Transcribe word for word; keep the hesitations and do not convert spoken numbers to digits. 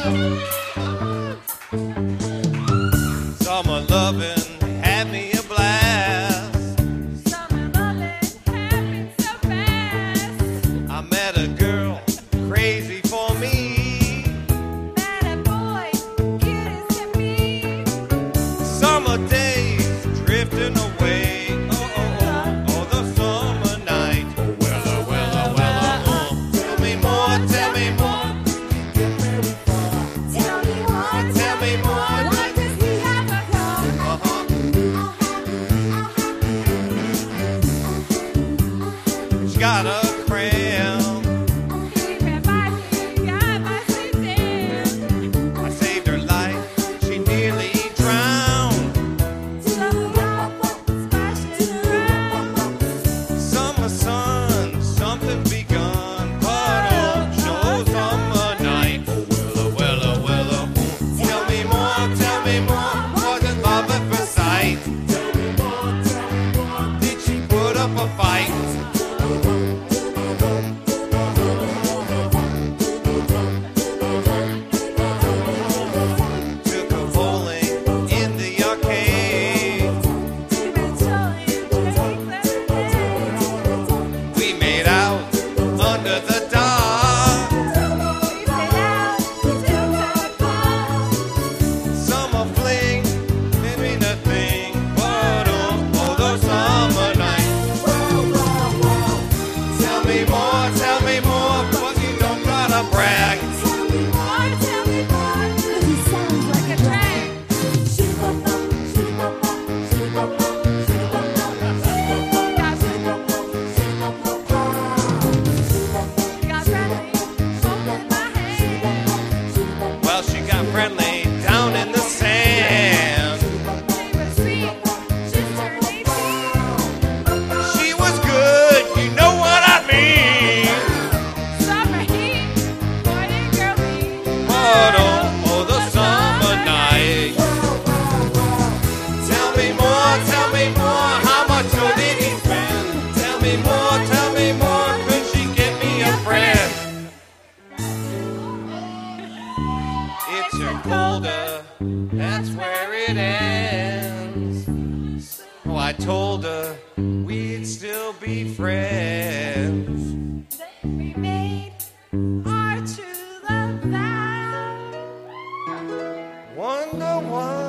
Summer loving had me a blast. Summer loving happened so fast. I met a girl crazy for me. Met a boy cute as can be. Summer days drifting away. Oh, oh, oh, oh, the summer night. Oh, well, oh, well, oh, well, oh, oh. Tell me more, tell me more. Tell me more, Tell me more. what does he have to come? Uh-huh. She got a cramp. He revived me, got my sweet damn. I saved her life. She nearly drowned. To the ground, splash to the ground. Summer sun, something begun. But oh, show summer night. Oh, well, oh, well, oh, well, oh. Tell me more, tell me more. Was it love at first sight? Tell me more, tell me more. Did she put up a fight? Took her bowling in the arcade. We made out under the dark. Summer fling didn't mean a thing, but oh, oh, the summer night. Tell me more, tell me more, but you don't gotta brag. Well, she got friendly down in the sand. She was good, you know what I mean. But oh, oh, the summer night. Tell me more, tell me more, how much more did he spend? Tell me more, tell me more, could she get me a friend? It's your colder, that's where it ends. Oh, I told her we'd still be friends. We made our true love vow. Wonder why.